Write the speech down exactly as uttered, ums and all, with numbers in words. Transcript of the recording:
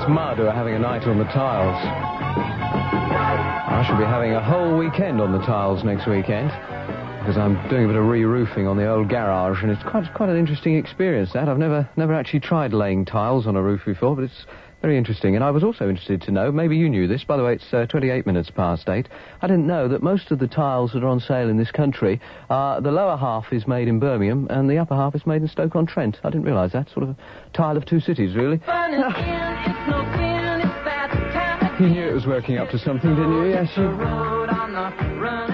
It's Mud who are having a night on the tiles. I shall be having a whole weekend on the tiles next weekend, because I'm doing a bit of re-roofing on the old garage, and it's quite quite an interesting experience, that. I've never never actually tried laying tiles on a roof before, but it's very interesting. And I was also interested to know, maybe you knew this, by the way, it's uh, twenty-eight minutes past eight. I didn't know that most of the tiles that are on sale in this country, uh, the lower half is made in Birmingham, and the upper half is made in Stoke-on-Trent. I didn't realise that. Sort of a tile of two cities, really. You knew it was working up to something, didn't you? Yes, you...